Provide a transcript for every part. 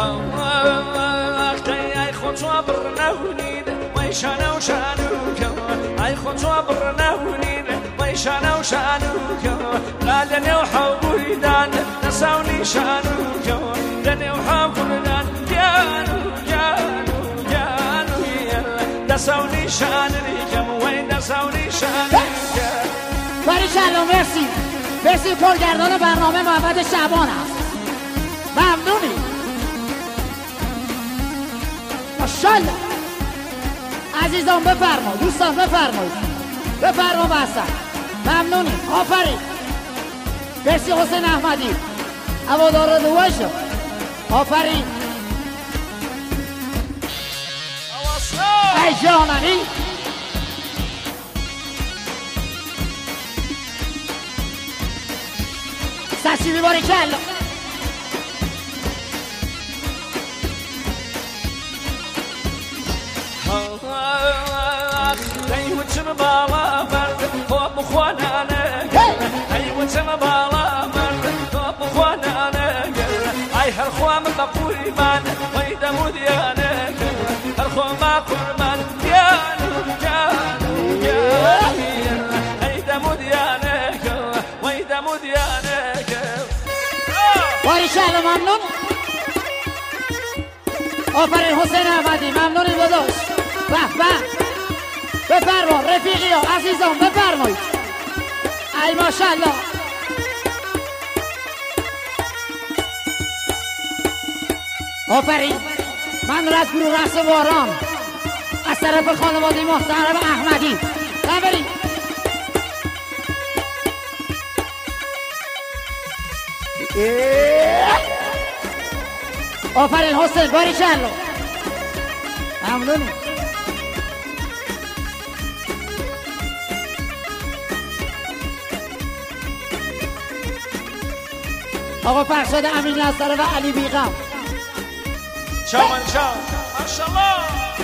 ای خطوه برنونید وای شانو شانو ای خطوه برنونید وای شانو شانو قالني وحبويدان نساوني شانو قالني وحبويدان جانو جانو جانو نساوني شانو وين نساوني شانو باریکلا مرسی کارگردان برنامه محمد شعبان است. ممنونی ماشاءالله. عزیزان بفرمایید، دوستان بفرمایید وسط. ممنونی، آفرین. مرسی حسین احمدی هوادار دوشو، آفرین. ای جانانی سرشیبی باریکلا. ايوة بالا مرد طب اخوانا ايوة بالا مرد طب اخوانا اي هالخوام بقولمان ويدا مديانا هالخوام قرمان يانو يانو يانو ايدا مديانا ويدا مديانا باریکلا. ممنون. آفرین حسین احمدی، ممنونی داداش. به بفرما رفیقی ها عزیزان بفرمایید. ای ماشاءالله. آفرین. من از گروه رقص باران از طرف خانواده محترم احمدی برید. آفرین حسین باریکلا. ممنونی. آقا فرشاد امین از طرف علی بیغم. چامان چام ماشاءالله.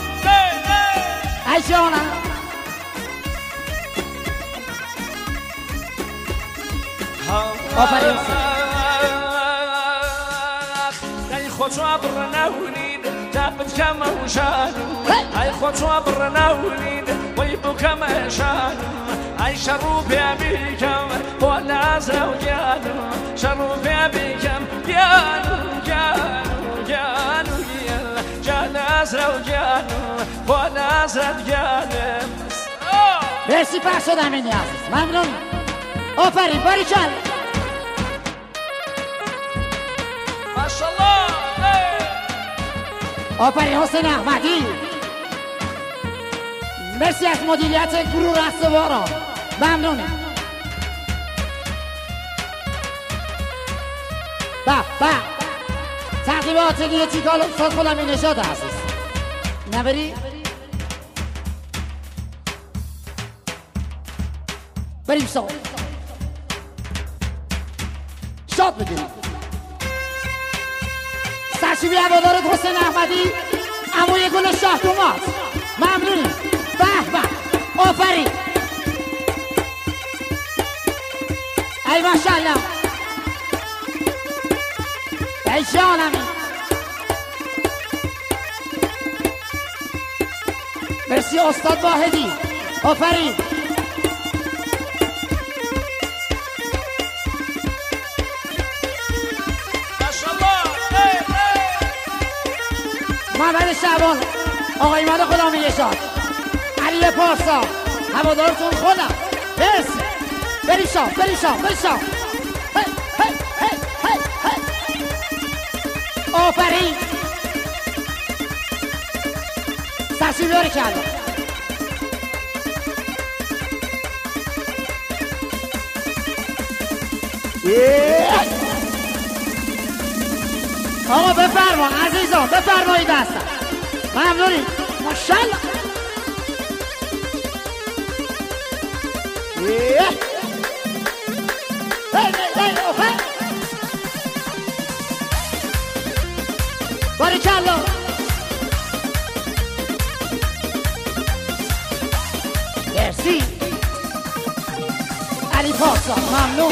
ای جانم. آفرین. ای خطوه برنونید تابت کم وشانو ای خطوه برنونید وی بکم شانو ای شروب بیکم ولا زوجانو شروب بیکم جانو جانو جانو جانو زوجانو ولا زوجانو. مرسی فرشاد امینی عزیز، ممنون. آفرین باریکلا. ماشاءالله. آفرین حسین احمدی. مرسی از مدیریت گروه رقص باران، ممنونی. تقریبات دیگه چیکار استاد غلامی نژاد عزیز نبری. بریم شاد بگیریم. سرشیبی هوادارت حسین احمدی عموی گل شاه دومات، ممنونیم. به آفرین. ای ماشاءالله. ای جانمی. مرسی استاد واحدی، آفرین. محمد شعبان، آقای مهد غلامی نژاد، علی پارسا، هوادارتون خودم. مرسی. بریشان. آفرین. سرشیبی باریکلا. آقا بفرما عزیزان، بفرمایید هستم. ممنونی. ماشاءالله. باریکلا. مرسی علی پارسا، ممنون.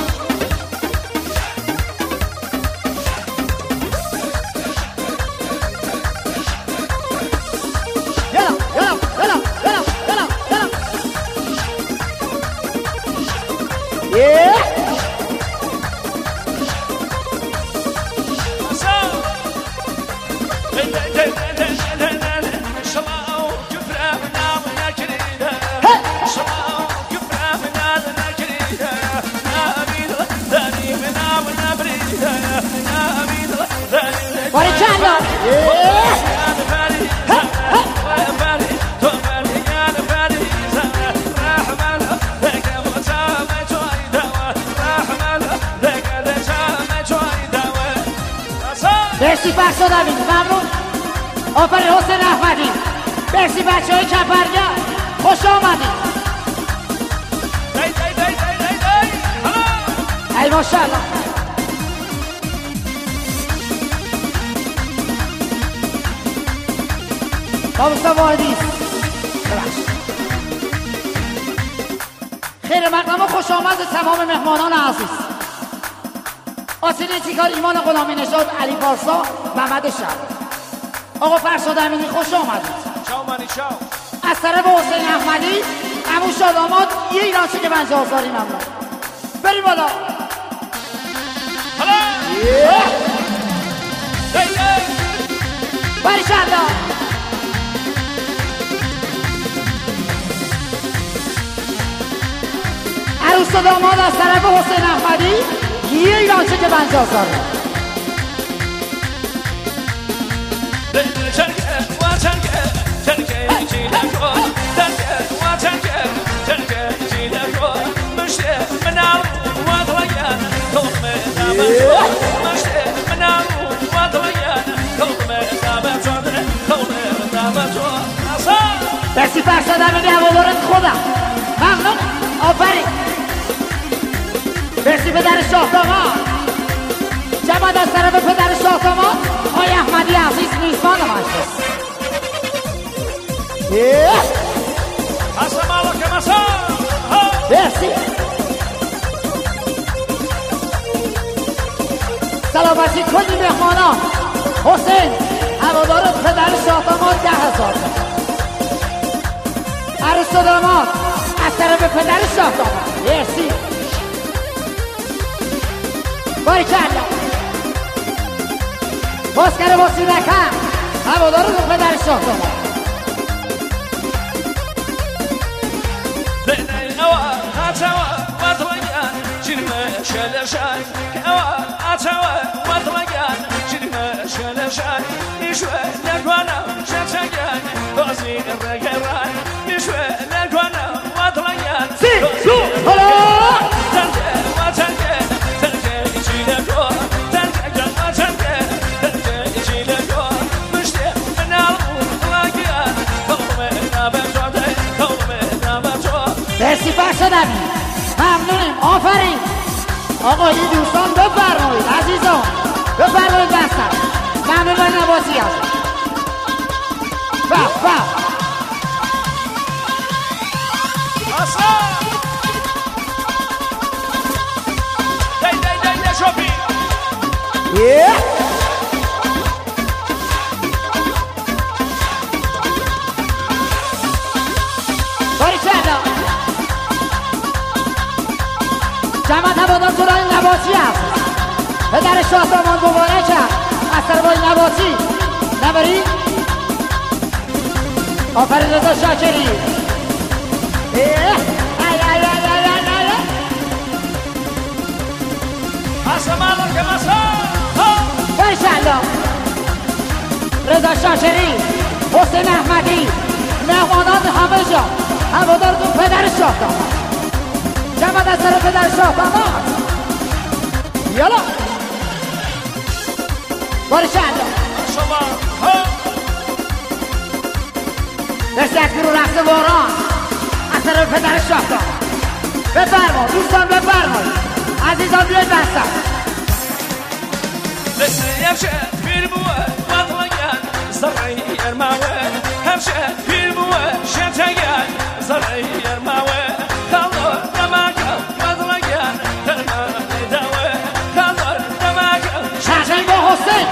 مرسی فرشاد امینی ممنون. آفرین حسین احمدی. مرسی بچه های کپرگر خوش آمدید. ای ماشاءالله. بابستا واحدی خیر مقدم خوش آمد تمام مهمانان عزیز. آتیلی تیکار، ایمان غلامی نژاد، علی پارسا، محمد شب. آقا فرشاد امینی خوش آمدید. از طرف حسین احمدی، عمو شاداماد یه ایرانچه که 50,000 ممنون. بریم بالا. باریکلا. عروس و داماد از طرف حسین احمدی یه ایرانچه که 50,000. مرسی فرشاد امینی هوادارت خودم ممنون. آفرین. مرسی پدر شاه داماد. جماعت از طرف پدر شاه داماد آقای احمدی عزیز میزبان مجلس. مرسی. سلامتی کلی مهمانان. حسین هوادارت پدر شاه داماد 10,000. عروس و داماد از طرف پدر شاه داماد. مرسی. باریکلا. بازکر وسیلکم هوادارت پدر شاه داماد. مرسی فرشاد امینی ممنونیم. آفرین. آقا این دوستان بفرمایید عزیزان بفرمایید دستم. ممنون و نباتی هست. بف باریکلا. جماعت هوادار سرای نباتی هست. پدر شاه داماد مبارک از طرف نباتی نبری. آفرین رضا شاکری. باریکلا. رضا شاکری، حسین احمدی، مهمانان همه جا هوادارتون پدر شاه داماد. جماعت از طرف پدر شاه داماد. یالا. باریکلا. مرسی از گروه رقص باران از طرف پدر شاه داماد. بفرما دوستان بفرمایید عزیزان بیاید بستم. همشه پیر بوه وطلگن زرعی ارماوه. همشه پیر بوه شمشگن زرعی ارماوه. خالدار دماغم وطلگن ترمانه داوه. خالدار دماغم شاشنگ با حسین.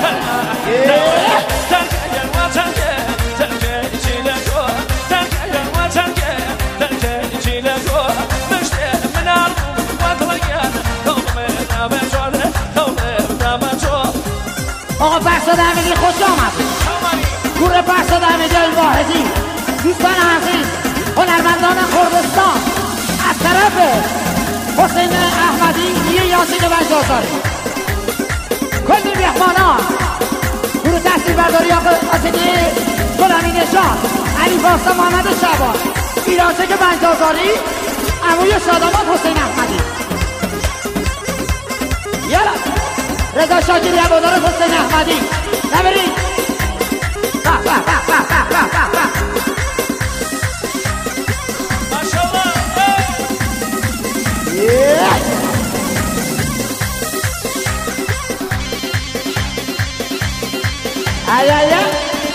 ترکیه وطنگه ترکیه چیلگو. ترکیه وطنگه ترکیه چیلگو. مشته منال وطلگن کلمه نبچاره کلمه نبچاره. آقا فرشاد امینی خوش آمد. گروه فرشاد امینی واحدی دوستان عزیز هنرمندان کردستان از طرف حسین احمدی یه یاسین 50,000. کلی مهمانان گروه تحصیل برداری آتیلی غلامی نژاد، علی پارسا، محمد شبان، ایرانچه که 50,000. عموی شاداماد حسین احمدی. یالا. رضا شاکری هوادار حسین احمدی. ای ای ای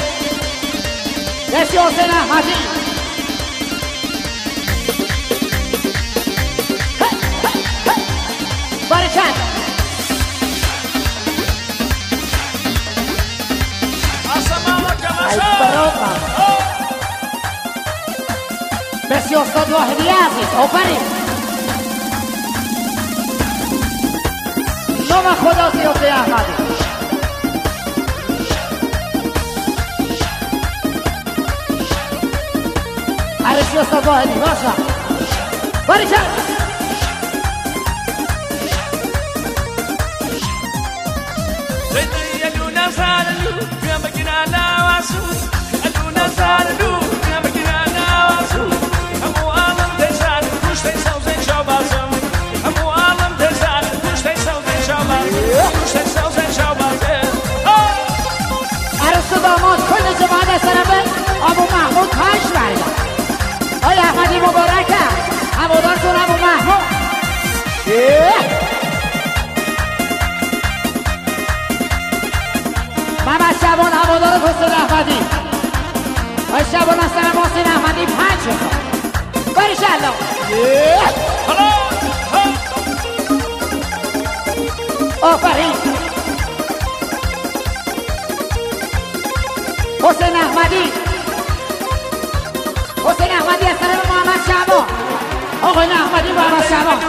دستی حسین احمدی بارکن ای براقم بسی استاد واحدی عزیز آفرین نام خدا حسین احمدی عرشی استاد واحدی باشا بارکن عروس و داماد کل جماعت از طرف ابو محمود 5 برگرد آی احمدی مبارکه هوادارتون ابو محمود محمد شبان هوادار حسین احمدی آی شبان از طرف حسین احمدی 5 باریکالله آفرین حسین احمدی حسین احمدی از طرف محمد شعبان آقای احمدی محمد شعبان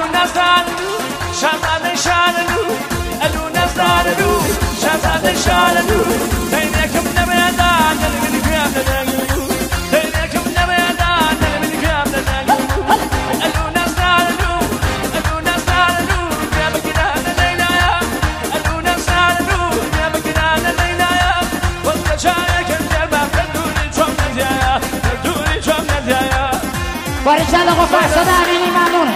باریکالله آقا فرشاد امینی ممنونه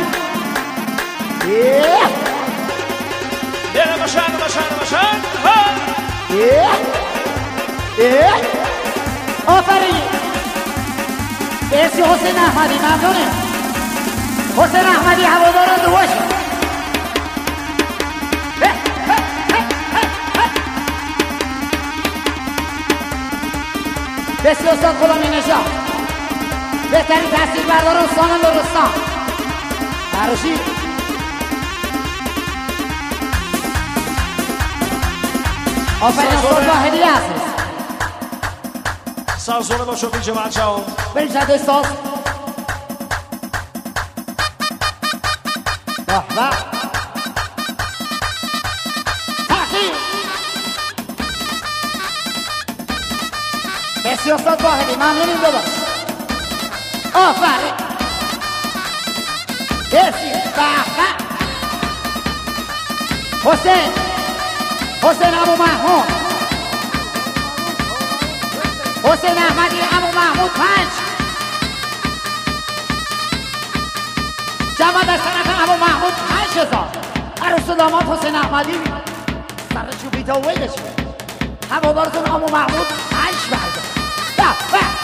آفرین بسی حسین احمدی ممنونه حسین احمدی هوادار دواشه بسی استاد غلامی نژاد بهترین تاثیربردار استان لرستان عروسی آفرین استاد واحدی عزیز سازونه با شوخی جماعت شاو بریم شده ساز بحبه تحقیق بسی استاد واحدی ممنونیم داداش آفرین بسی بحبه حسین ابو محمود حسین احمدی ابو محمود 5 جمع در طرف ابو محمود 5000 عروس و داماد حسین احمدی سر چوبی تا ویدش هوادارتون ابو محمود 5 برده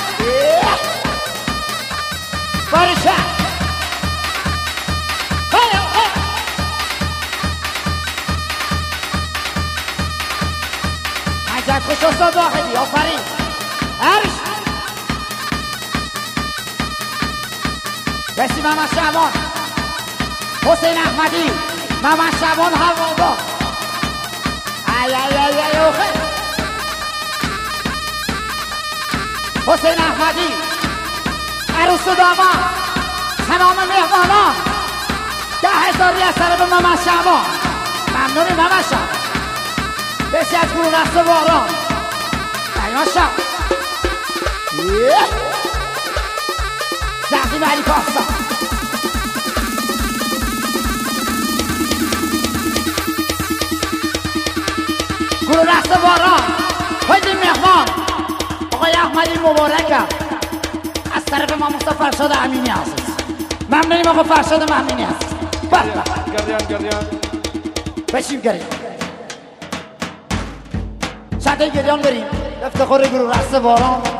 باریکه عجب خوش استاد واحدی آفرین عرش بسی محمد شعبان حسین احمدی محمد شعبان هوادار ای ای ای ای اوخه حسین احمدی عروس و داماد تمام مهمانان 10,000 از طرف محمد شعبان ممنونی محمد شعبان بسی از گروه رقص باران اینا شب زقیم علی پاستا گروه رقص باران خیلی مهمان آقای احمدی مبارکم از طرف ما مصطفی فرشاد امینی عزیز ممنونیم آقا فرشاد امینی عزیز گریان بشیم گریان شده گریان بریم افتخار گروه رقص باران